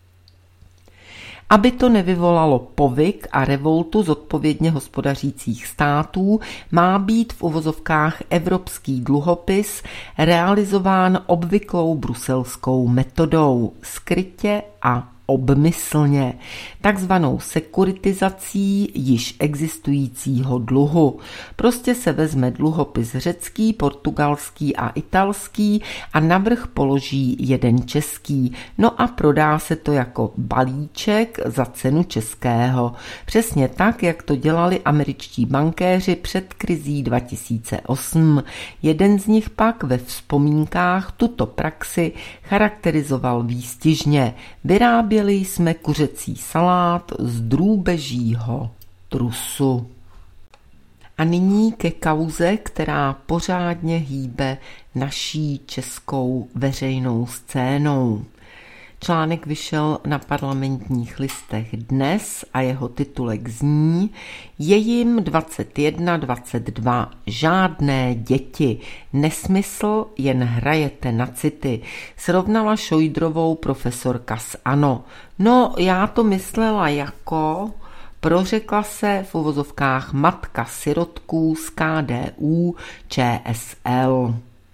Aby to nevyvolalo povyk a revoltu zodpovědně hospodařících států, má být v uvozovkách evropský dluhopis realizován obvyklou bruselskou metodou, skrytě a obmyslně, takzvanou sekuritizací již existujícího dluhu. Prostě se vezme dluhopis řecký, portugalský a italský a navrch položí jeden český, no a prodá se to jako balíček za cenu českého. Přesně tak, jak to dělali američtí bankéři před krizí 2008. Jeden z nich pak ve vzpomínkách tuto praxi charakterizoval výstižně. Vyráběli jsme kuřecí salát z drůbežího trusu. A nyní ke kauze, která pořádně hýbe naší českou veřejnou scénou. Článek vyšel na Parlamentních listech dnes a jeho titulek zní: Je jim 21-22, žádné děti, nesmysl, jen hrajete na city, srovnala Šojdrovou profesorka z ANO. No, já to myslela jako... Prořekla se v uvozovkách matka sirotků z KDU ČSL.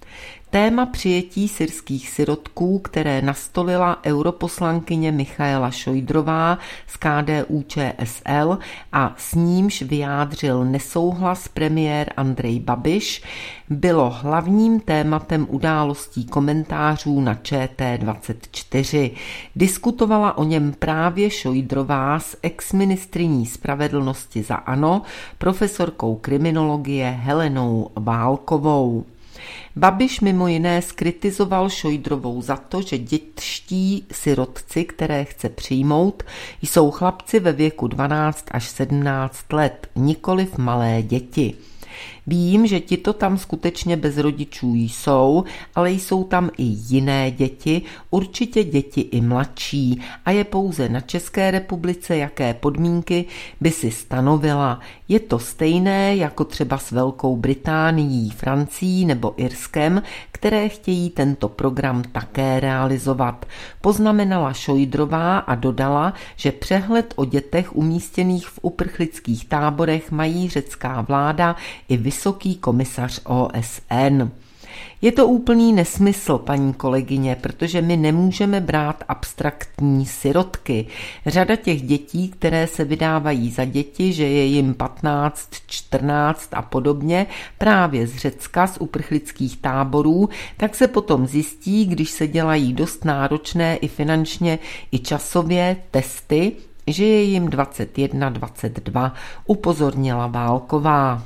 Téma přijetí syrských sirotků, které nastolila europoslankyně Michaela Šojdrová z KDU-ČSL a s nímž vyjádřil nesouhlas premiér Andrej Babiš, bylo hlavním tématem událostí komentářů na ČT24. Diskutovala o něm právě Šojdrová s exministryní spravedlnosti za ANO, profesorkou kriminologie Helenou Válkovou. Babiš mimo jiné zkritizoval Šojdrovou za to, že dětští sirotci, které chce přijmout, jsou chlapci ve věku 12 až 17 let, nikoliv malé děti. Vím, že tito tam skutečně bez rodičů jsou, ale jsou tam i jiné děti, určitě děti i mladší a je pouze na České republice, jaké podmínky by si stanovila. Je to stejné jako třeba s Velkou Británií, Francií nebo Irskem, které chtějí tento program také realizovat. Poznamenala Šojdrová a dodala, že přehled o dětech umístěných v uprchlických táborech mají řecká vláda i vysoký komisař OSN. Je to úplný nesmysl, paní kolegyně, protože my nemůžeme brát abstraktní sirotky. Řada těch dětí, které se vydávají za děti, že je jim 15, 14 a podobně, právě z Řecka, z uprchlických táborů, tak se potom zjistí, když se dělají dost náročné i finančně, i časově testy, že je jim 21, 22, upozornila Válková.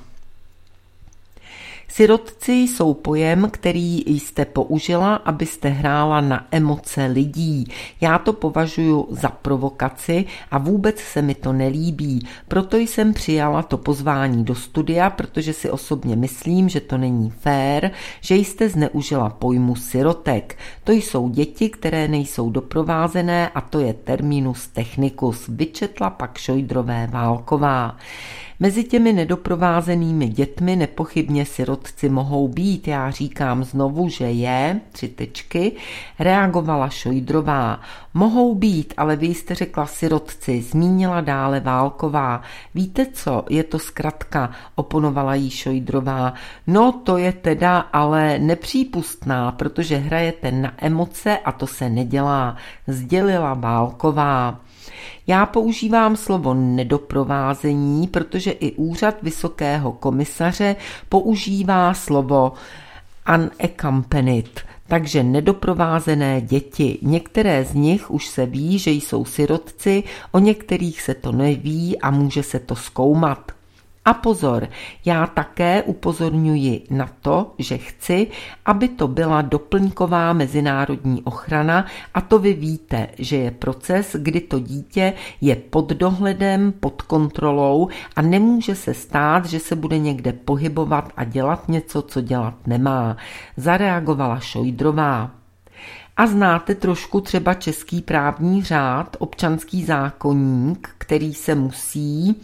Sirotci jsou pojem, který jste použila, abyste hrála na emoce lidí. Já to považuji za provokaci a vůbec se mi to nelíbí. Proto jsem přijala to pozvání do studia, protože si osobně myslím, že to není fér, že jste zneužila pojmu sirotek. To jsou děti, které nejsou doprovázené a to je terminus technicus, vyčetla pak Šojdrové Válková. Mezi těmi nedoprovázenými dětmi nepochybně sirotci mohou být. Já říkám znovu, že je, 3 tečky, reagovala Šojdrová. Mohou být, ale vy jste řekla sirotci, zmínila dále Válková. Víte co, je to zkratka, oponovala jí Šojdrová. No to je teda ale nepřípustná, protože hrajete na emoce a to se nedělá, sdělila Válková. Já používám slovo nedoprovázení, protože i úřad vysokého komisaře používá slovo unaccompanied, takže nedoprovázené děti. Některé z nich už se ví, že jsou sirotci, o některých se to neví a může se to zkoumat. A pozor, já také upozorňuji na to, že chci, aby to byla doplňková mezinárodní ochrana a to vy víte, že je proces, kdy to dítě je pod dohledem, pod kontrolou a nemůže se stát, že se bude někde pohybovat a dělat něco, co dělat nemá, zareagovala Šojdrová. A znáte trošku třeba český právní řád, občanský zákoník, který se musí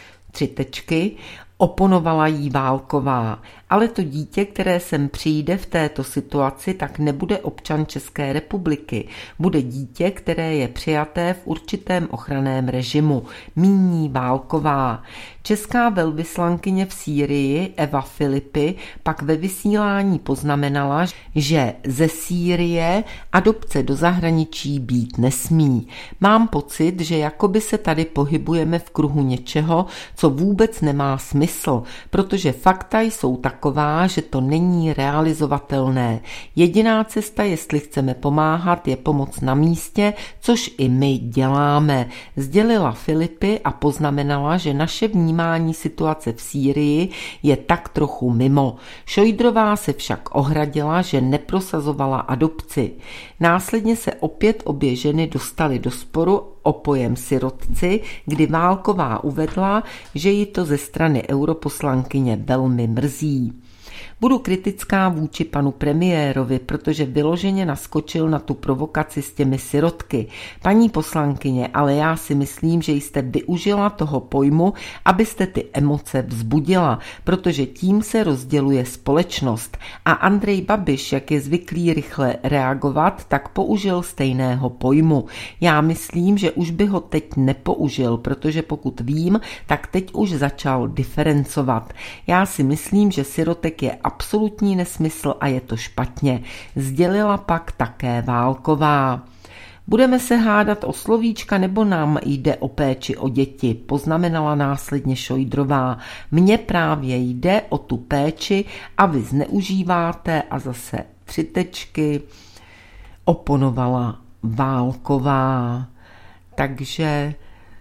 3 tečky, oponovala jí Válková. Ale to dítě, které sem přijde v této situaci, tak nebude občan České republiky. Bude dítě, které je přijaté v určitém ochranném režimu, míní Válková. Česká velvyslankyně v Sýrii Eva Filipy pak ve vysílání poznamenala, že ze Sýrie adopce do zahraničí být nesmí. Mám pocit, že jakoby se tady pohybujeme v kruhu něčeho, co vůbec nemá smysl, protože fakta jsou taková, že to není realizovatelné. Jediná cesta, jestli chceme pomáhat, je pomoc na místě, což i my děláme, sdělila Filipy a poznamenala, že naše vnímání situace v Sýrii je tak trochu mimo. Šojdrová se však ohradila, že neprosazovala adopci. Následně se opět obě ženy dostaly do sporu o pojem sirotci, kdy Válková uvedla, že ji to ze strany europoslankyně velmi mrzí. Budu kritická vůči panu premiérovi, protože vyloženě naskočil na tu provokaci s těmi sirotky. Paní poslankyně, ale já si myslím, že jste využila toho pojmu, abyste ty emoce vzbudila, protože tím se rozděluje společnost. A Andrej Babiš, jak je zvyklý rychle reagovat, tak použil stejného pojmu. Já myslím, že už by ho teď nepoužil, protože pokud vím, tak teď už začal diferencovat. Já si myslím, že sirotek je absolutní nesmysl a je to špatně, sdělila pak také Válková. Budeme se hádat o slovíčka, nebo nám jde o péči o děti, poznamenala následně Šojdrová. Mně právě jde o tu péči a vy zneužíváte a zase 3 tečky, oponovala Válková. Takže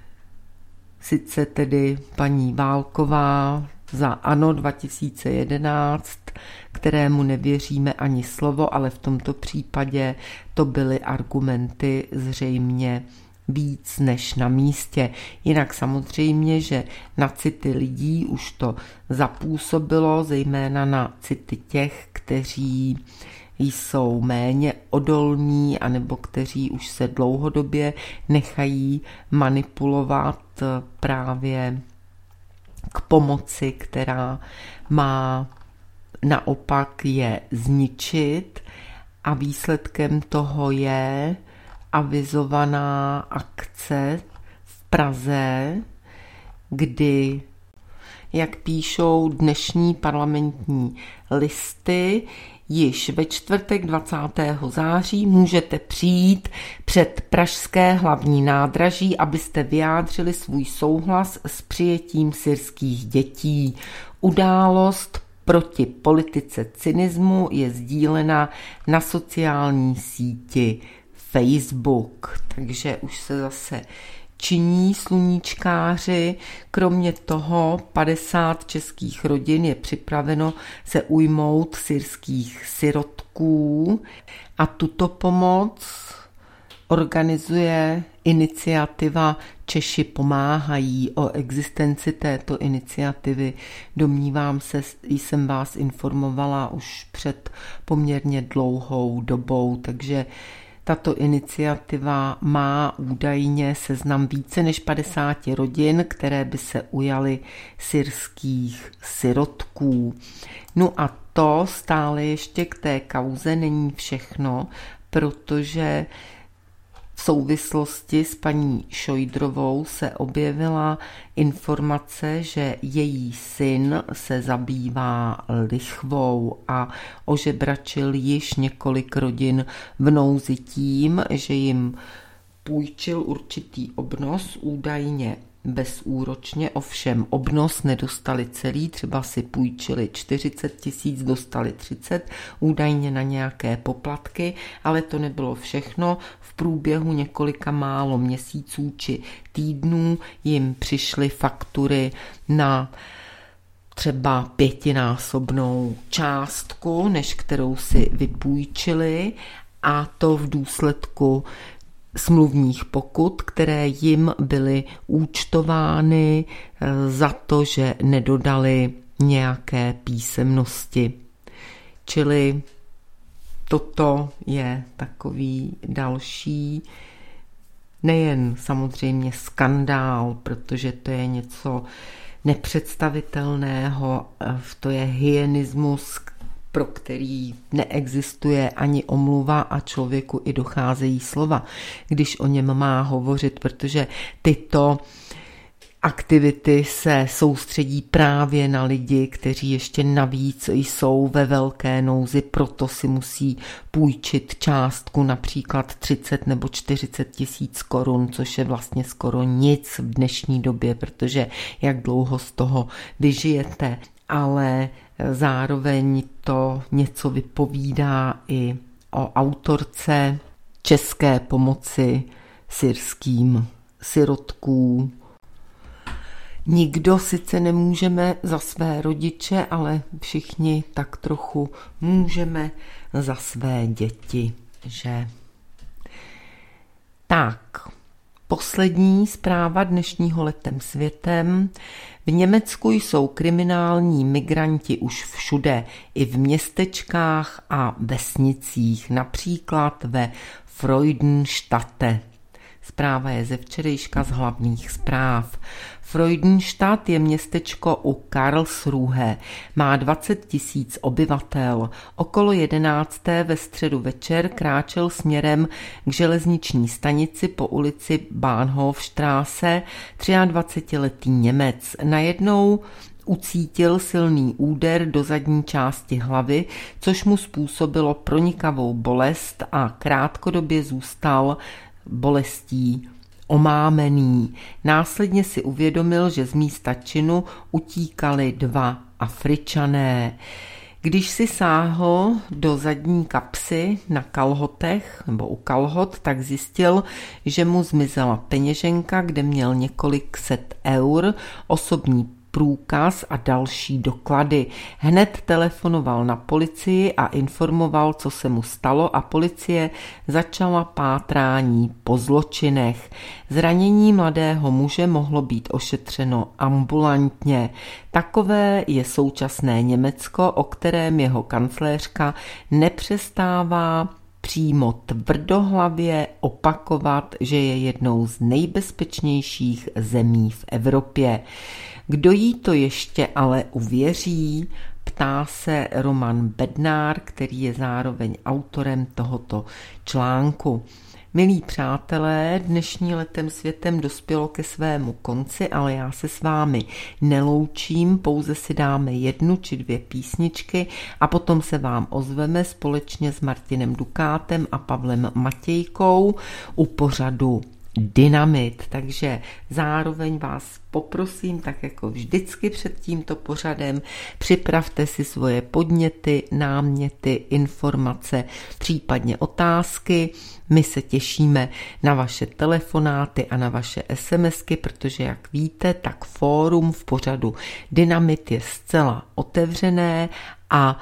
sice tedy paní Válková za ANO 2011, kterému nevěříme ani slovo, ale v tomto případě to byly argumenty zřejmě víc než na místě. Jinak samozřejmě, že na city lidí už to zapůsobilo, zejména na city těch, kteří jsou méně odolní anebo kteří už se dlouhodobě nechají manipulovat právě k pomoci, která má naopak je zničit, a výsledkem toho je avizovaná akce v Praze, kdy, jak píšou dnešní parlamentní listy, již ve čtvrtek 20. září můžete přijít před pražské hlavní nádraží, abyste vyjádřili svůj souhlas s přijetím syrských dětí. Událost proti politice cynismu je sdílena na sociální síti Facebook. Takže už se zase činí sluníčkáři. Kromě toho 50 českých rodin je připraveno se ujmout syrských sirotků a tuto pomoc organizuje iniciativa Češi pomáhají. O existenci této iniciativy, domnívám se, jsem vás informovala už před poměrně dlouhou dobou, takže tato iniciativa má údajně seznam více než 50 rodin, které by se ujaly syrských sirotků. No a to stále ještě k té kauze není všechno, protože v souvislosti s paní Šojdrovou se objevila informace, že její syn se zabývá lichvou a ožebračil již několik rodin v nouzi tím, že jim půjčil určitý obnos, údajně bezúročně, ovšem obnos nedostali celý, třeba si půjčili 40 000, dostali 30, údajně na nějaké poplatky, ale to nebylo všechno. V průběhu několika málo měsíců či týdnů jim přišly faktury na třeba 5násobnou částku, než kterou si vypůjčili, a to v důsledku smluvních pokut, které jim byly účtovány za to, že nedodali nějaké písemnosti. Čili toto je takový další, nejen samozřejmě skandál, protože to je něco nepředstavitelného, to je hyenismus, pro který neexistuje ani omluva a člověku i docházejí slova, když o něm má hovořit, protože tyto aktivity se soustředí právě na lidi, kteří ještě navíc jsou ve velké nouzi, proto si musí půjčit částku například 30 nebo 40 000 korun, což je vlastně skoro nic v dnešní době, protože jak dlouho z toho vyžijete, ale zároveň to něco vypovídá i o autorce české pomoci syrským sirotkům. Nikdo sice nemůžeme za své rodiče, ale všichni tak trochu můžeme za své děti, že? Tak, poslední zpráva dnešního Letem světem. V Německu jsou kriminální migranti už všude, i v městečkách a vesnicích, například ve Freudenstadte. Zpráva je ze včerejška z hlavních zpráv. Freudenstadt je městečko u Karlsruhe. Má 20 000 obyvatel. Okolo 11. ve středu večer kráčel směrem k železniční stanici po ulici Bahnhofstraße 23letý Němec. Najednou Ucítil silný úder do zadní části hlavy, což mu způsobilo pronikavou bolest a krátkodobě zůstal bolestí omámený. Následně si uvědomil, že z místa činu utíkali 2 Afričané. Když si sáhl do zadní kapsy na kalhotech nebo u kalhot, tak zjistil, že mu zmizela peněženka, kde měl několik set eur, osobní průkaz a další doklady. Hned telefonoval na policii a informoval, co se mu stalo, a policie začala pátrání po zločinech. Zranění mladého muže mohlo být ošetřeno ambulantně. Takové je současné Německo, o kterém jeho kancléřka nepřestává přímo tvrdohlavě opakovat, že je jednou z nejbezpečnějších zemí v Evropě. Kdo jí to ještě ale uvěří, ptá se Roman Bednár, který je zároveň autorem tohoto článku. Milí přátelé, dnešní Letem světem dospělo ke svému konci, ale já se s vámi neloučím, pouze si dáme 1 či 2 písničky a potom se vám ozveme společně s Martinem Dukátem a Pavlem Matějkou u pořadu Dynamit. Takže zároveň vás poprosím, tak jako vždycky před tímto pořadem, připravte si svoje podněty, náměty, informace, případně otázky. My se těšíme na vaše telefonáty a na vaše SMSky, protože jak víte, tak fórum v pořadu Dynamit je zcela otevřené a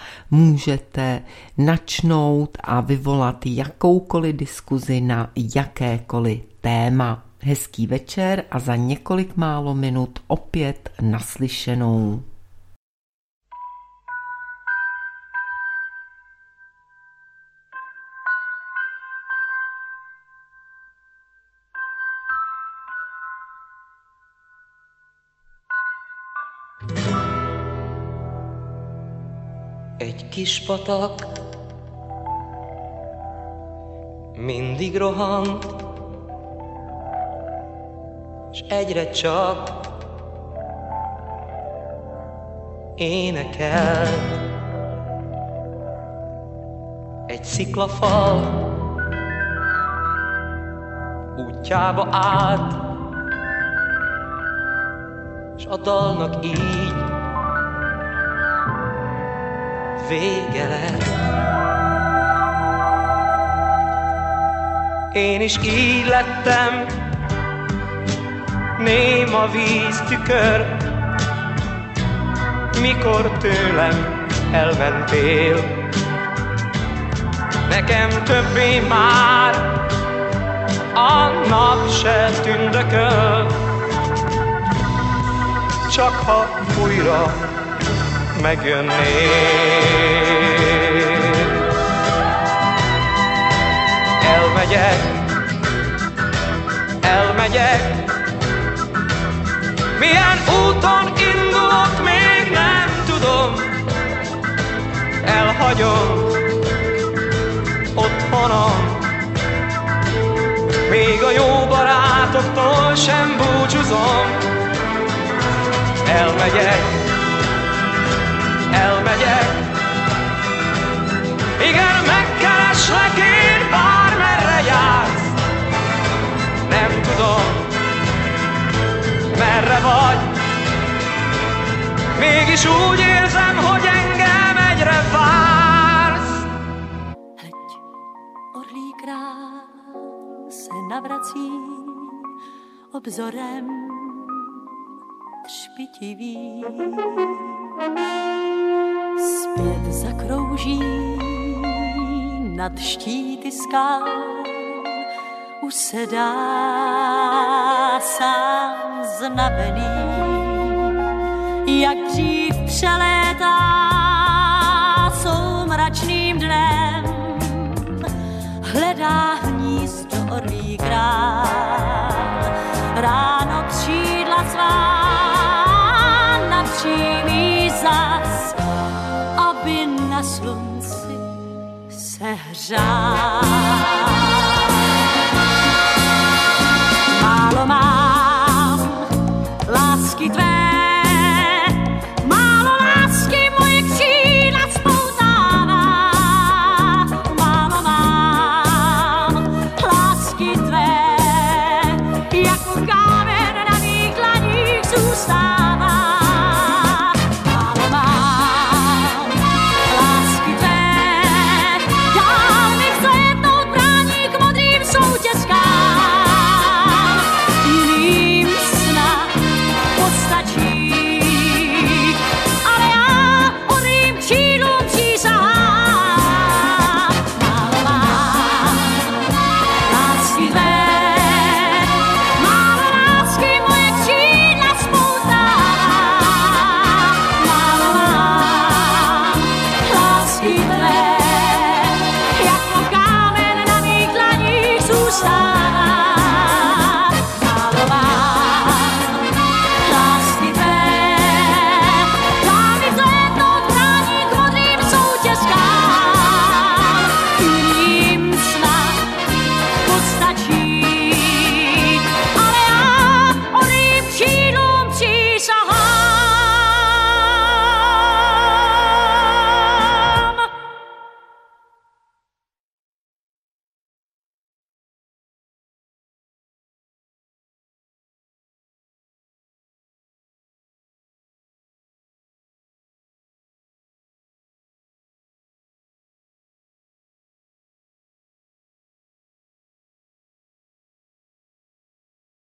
můžete načnout a vyvolat jakoukoliv diskuzi na jakékoliv téma. Hezký večer a za několik málo minut opět naslyšenou. Egy kis patak mindig rohant, s egyre csak énekelt. Egy sziklafal útjába állt, s a dalnak így vége lett. Én is így lettem, néma víztükör, mikor tőlem elmentél. Nekem többé már a nap se tündököl, csak ha újra megjönnél. Elmegyek, milyen úton indulok, még nem tudom. Elhagyom otthonom, még a jó barátoktól sem búcsúzom. Elmegyek, igen, megkereslek én, bármerre jársz. Nem tudom, merre vagy, mégis úgy érzem, hogy engem egyre vársz. Hleď, orlí král se navrací obzorem třpitivý. Zpět zakrouží nad štíty skal, usedá sám znavený, jak dřív přelétá soumračným dnem, hledá hnízdo orlí král, ráno křídla svá napřímí zas, aby na slunci se hřál.